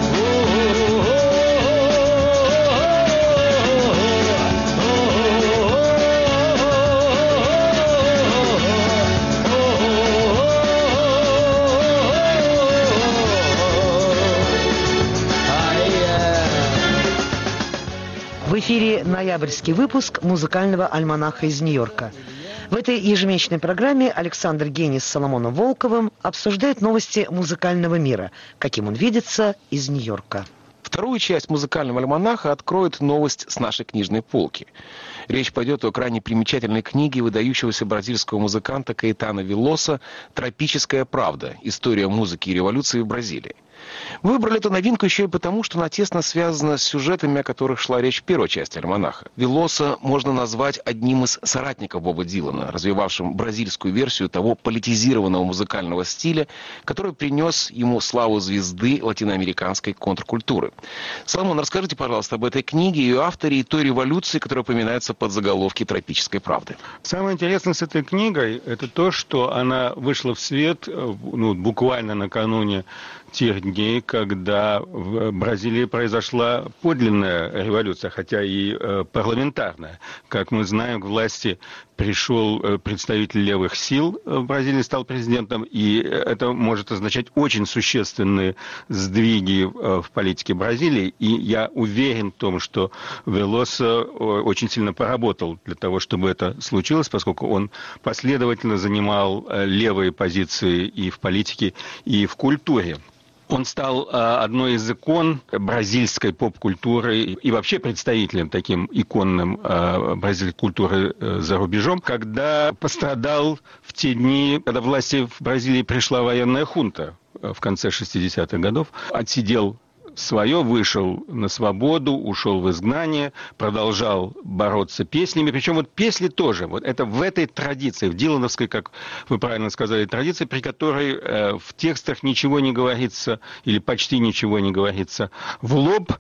В эфире ноябрьский выпуск музыкального альманаха из Нью-Йорка. В этой ежемесячной программе Александр Генис с Соломоном Волковым обсуждает новости музыкального мира, каким он видится из Нью-Йорка. Вторую часть музыкального альманаха откроет новость с нашей книжной полки. Речь пойдет о крайне примечательной книге выдающегося бразильского музыканта Каэтана Велоса «Тропическая правда. История музыки и революции в Бразилии». Выбрали эту новинку еще и потому, что она тесно связана с сюжетами, о которых шла речь в первой части альманаха. Велоса можно назвать одним из соратников Боба Дилана, развивавшим бразильскую версию того политизированного музыкального стиля, который принес ему славу звезды латиноамериканской контркультуры. Соломон, расскажите, пожалуйста, об этой книге, ее авторе и той революции, которая упоминается под заголовки «Тропической правды». Самое интересное с этой книгой – это то, что она вышла в свет ну, буквально накануне тех дней, когда в Бразилии произошла подлинная революция, хотя и э, парламентарная. Как мы знаем, к власти пришел э, представитель левых сил в Бразилии, стал президентом, и это может означать очень существенные сдвиги э, в политике Бразилии. И я уверен в том, что Велоса э, очень сильно поработал для того, чтобы это случилось, поскольку он последовательно занимал э, левые позиции и в политике, и в культуре. Он стал а, одной из икон бразильской поп-культуры и вообще представителем таким иконным а, бразильской культуры а, за рубежом, когда пострадал в те дни, когда власти в Бразилии пришла военная хунта в конце шестидесятых годов, отсидел свое, вышел на свободу, ушел в изгнание, продолжал бороться песнями. Причем вот песни тоже, вот это в этой традиции, в дилановской, как вы правильно сказали, традиции, при которой э, в текстах ничего не говорится или почти ничего не говорится в лоб.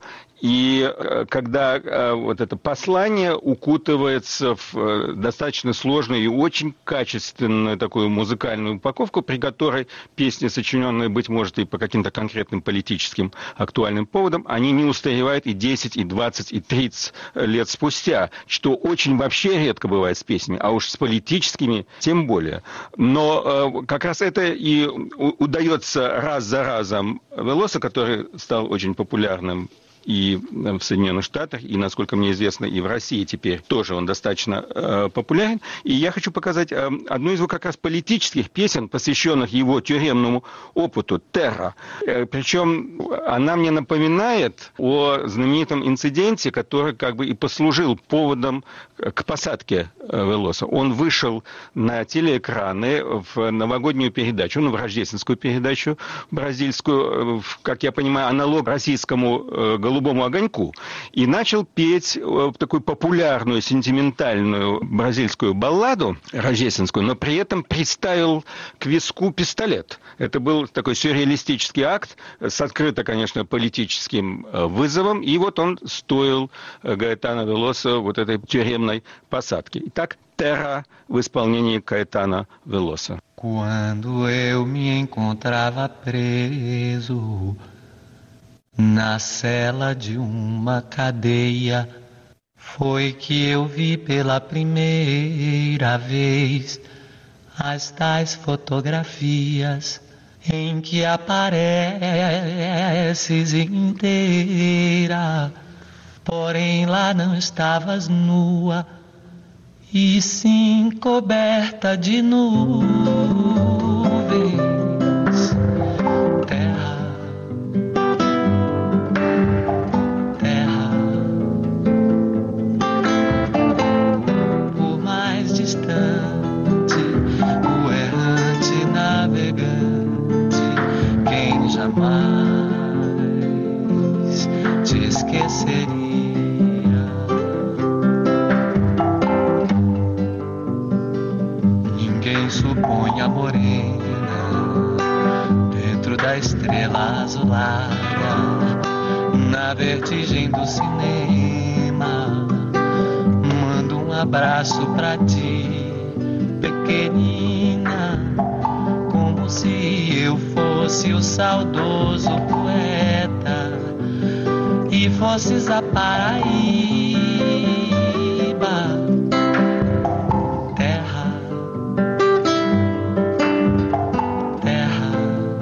И когда э, вот это послание укутывается в э, достаточно сложную и очень качественную такую музыкальную упаковку, при которой песни, сочиненные, быть может, и по каким-то конкретным политическим актуальным поводам, они не устаревают и десять, и двадцать, и тридцать лет спустя, что очень вообще редко бывает с песнями, а уж с политическими тем более. Но э, как раз это и удается раз за разом Велоса, который стал очень популярным и в Соединенных Штатах, и, насколько мне известно, и в России теперь тоже он достаточно э, популярен. И я хочу показать э, одну из его как раз политических песен, посвященных его тюремному опыту «Терра». Э, причем она мне напоминает о знаменитом инциденте, который как бы и послужил поводом к посадке э, Велоса. Он вышел на телеэкраны в новогоднюю передачу, ну, в рождественскую передачу бразильскую, э, как я понимаю, аналог российскому э, «Голубому огоньку», и начал петь такую популярную, сентиментальную бразильскую балладу рождественскую, но при этом приставил к виску пистолет. Это был такой сюрреалистический акт с открыто, конечно, политическим вызовом, и вот он стоил Каэтана Велоса вот этой тюремной посадки. Итак, «Терра» в исполнении Каэтана Велоса. Quando eu me encontrava preso na cela de uma cadeia, foi que eu vi pela primeira vez as tais fotografias em que apareces inteira, porém lá não estavas nua, e sim coberta de nuvens. Terra, seria. Ninguém supõe a morena dentro da estrela azulada, na vertigem do cinema. Mando um abraço pra ti, pequenina, como se eu fosse o saudoso poeta e fosses a Paraíba, terra, terra,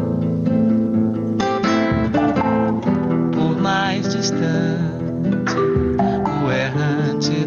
por mais distante, o errante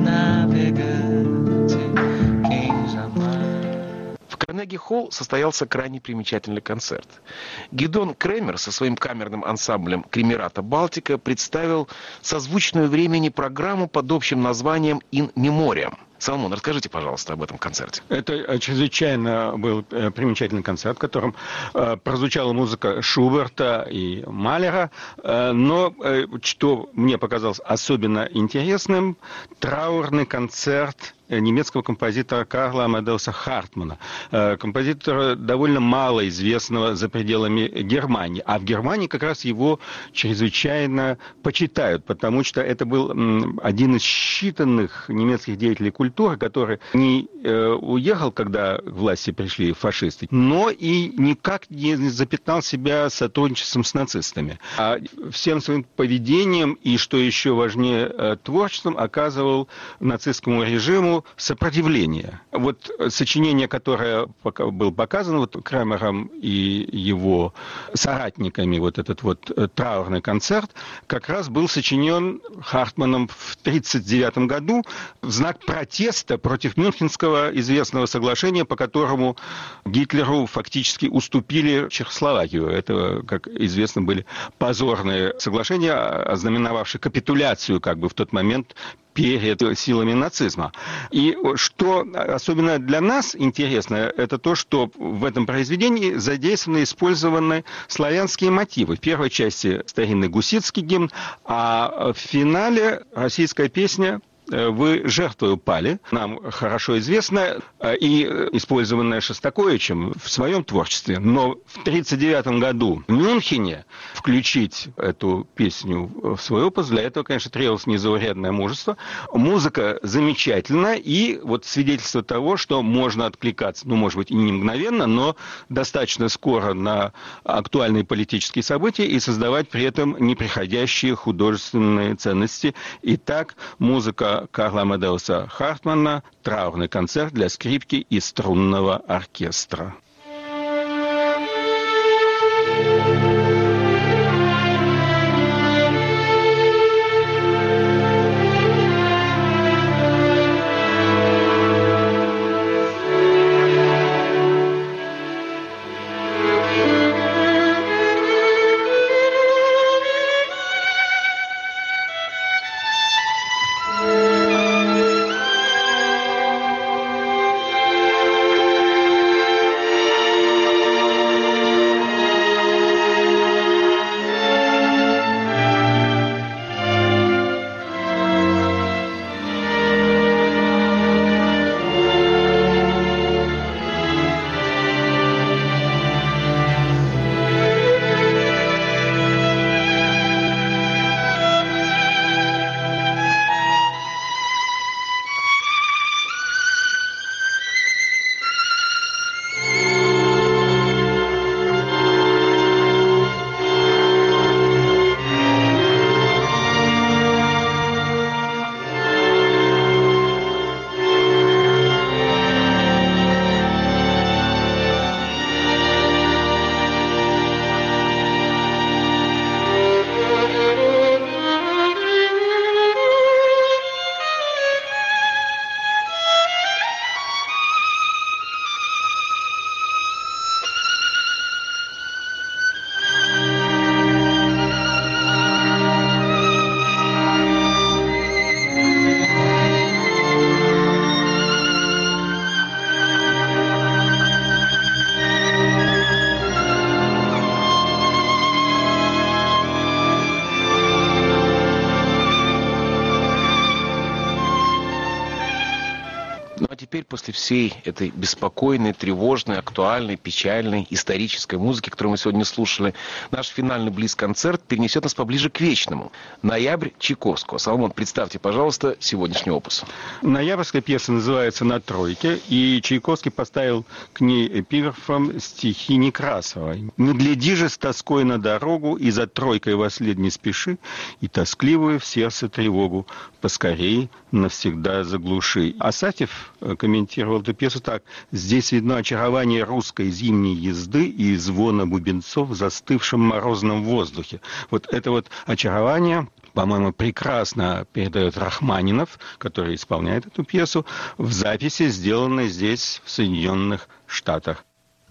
navegante, quem jamais... В Карнеги-холл состоялся крайне примечательный концерт. Гидон Кремер со своим камерным ансамблем «Кремерата Балтика» представил созвучную времени программу под общим названием «In Memoriam». Соломон, расскажите, пожалуйста, об этом концерте. Это чрезвычайно был примечательный концерт, в котором э, прозвучала музыка Шуберта и Малера, э, но, э, что мне показалось особенно интересным, траурный концерт немецкого композитора Карла Амадеуса Хартмана, э, композитора довольно мало известного за пределами Германии. А в Германии как раз его чрезвычайно почитают, потому что это был м, один из считанных немецких деятелей культуры, который не э, уехал, когда к власти пришли фашисты, но и никак не запятнал себя сотрудничеством с нацистами. А всем своим поведением и, что еще важнее, э, творчеством оказывал нацистскому режиму сопротивление. Вот сочинение, которое пока было показано вот Кремером и его соратниками, вот этот вот траурный концерт, как раз был сочинен Хартманом в тысяча девятьсот тридцать девятом году в знак протеста против Мюнхенского известного соглашения, по которому Гитлеру фактически уступили Чехословакию. Это, как известно, были позорные соглашения, ознаменовавшие капитуляцию как бы в тот момент перед силами нацизма. И что особенно для нас интересно, это то, что в этом произведении задействованы, использованы славянские мотивы. В первой части старинный гуситский гимн, а в финале российская песня «Вы жертвой упали», нам хорошо известно, и использованная Шостаковичем в своем творчестве. Но в тысяча девятьсот тридцать девятом году в Мюнхене включить эту песню в свой опус, для этого, конечно, требовалось незаурядное мужество. Музыка замечательна, и вот свидетельство того, что можно откликаться, ну, может быть, и не мгновенно, но достаточно скоро на актуальные политические события и создавать при этом неприходящие художественные ценности. Итак, музыка Карла Амадеуса Хартмана, траурный концерт для скрипки и струнного оркестра. Thank you. теперь, после всей этой беспокойной, тревожной, актуальной, печальной, исторической музыки, которую мы сегодня слушали, наш финальный блиц-концерт перенесет нас поближе к вечному. «Ноябрь» Чайковского. Соломон, представьте, пожалуйста, сегодняшний опус. Ноябрьская пьеса называется «На тройке», и Чайковский поставил к ней эпиграфом стихи Некрасовой. «Не гляди же с тоской на дорогу, и за тройкой вослед не спеши, и тоскливую в сердце тревогу поскорей навсегда заглуши». Асафьев комментировал эту пьесу так: «Здесь видно очарование русской зимней езды и звона бубенцов в застывшем морозном воздухе». Вот это вот очарование, по-моему, прекрасно передает Рахманинов, который исполняет эту пьесу, в записи, сделанной здесь, в Соединенных Штатах.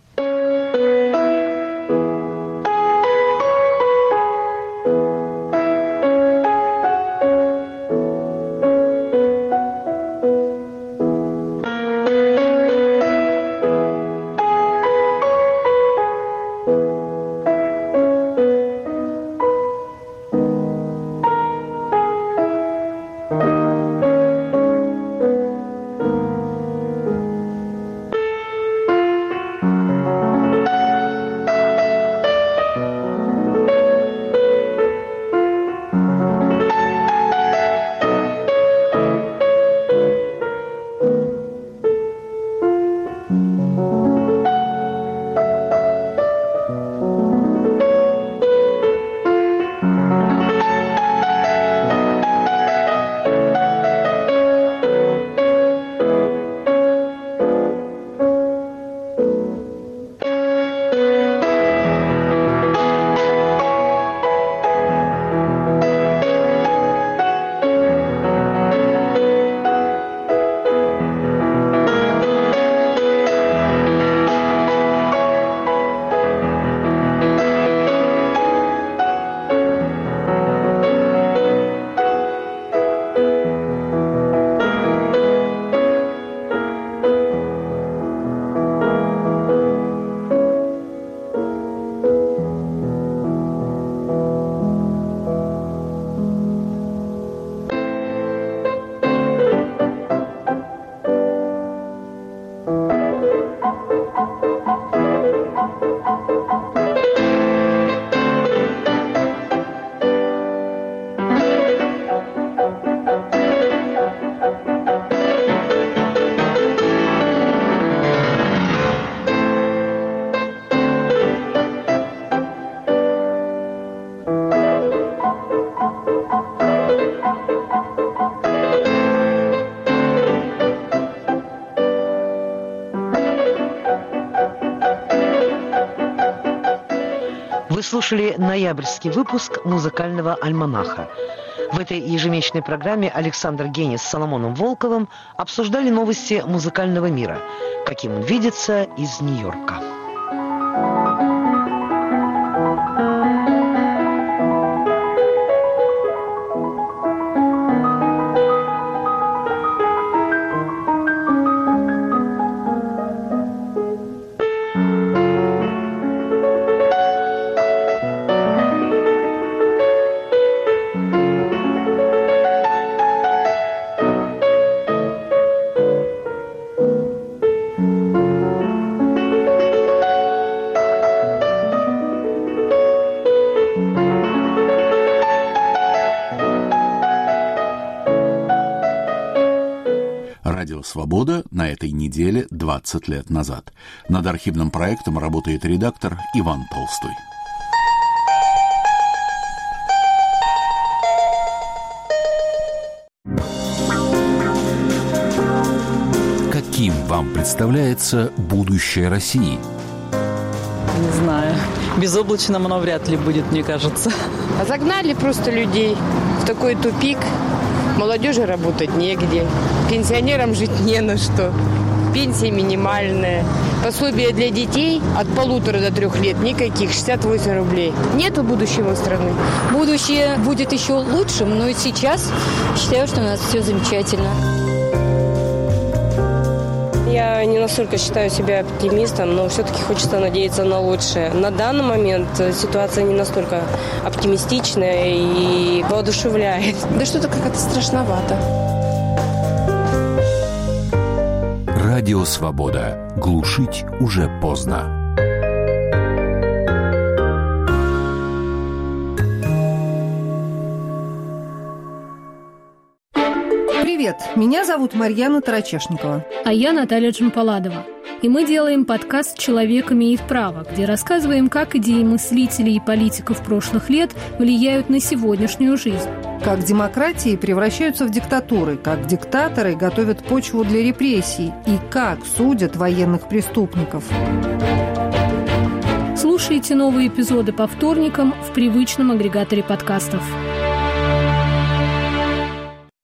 Вы слушали ноябрьский выпуск музыкального альманаха. В этой ежемесячной программе Александр Генис с Соломоном Волковым обсуждали новости музыкального мира, каким он видится из Нью-Йорка. Радио «Свобода» на этой неделе двадцать лет назад. Над архивным проектом работает редактор Иван Толстой. Каким вам представляется будущее России? Не знаю. Безоблачным оно вряд ли будет, мне кажется. А загнали просто людей в такой тупик. Молодежи работать негде, пенсионерам жить не на что, пенсия минимальная, пособие для детей от полутора до трех лет никаких, шестьдесят восемь рублей. Нету будущего страны. Будущее будет еще лучшим, но и сейчас считаю, что у нас все замечательно. Я не настолько считаю себя оптимистом, но все-таки хочется надеяться на лучшее. На данный момент ситуация не настолько оптимистичная и воодушевляет. Да что-то как-то страшновато. Радио «Свобода». Глушить уже поздно. Привет, меня зовут Марьяна Тарачешникова. А я Наталья Джампаладова. И мы делаем подкаст «Человек имеет право», где рассказываем, как идеи мыслителей и политиков прошлых лет влияют на сегодняшнюю жизнь. Как демократии превращаются в диктатуры, как диктаторы готовят почву для репрессий и как судят военных преступников. Слушайте новые эпизоды по вторникам в привычном агрегаторе подкастов.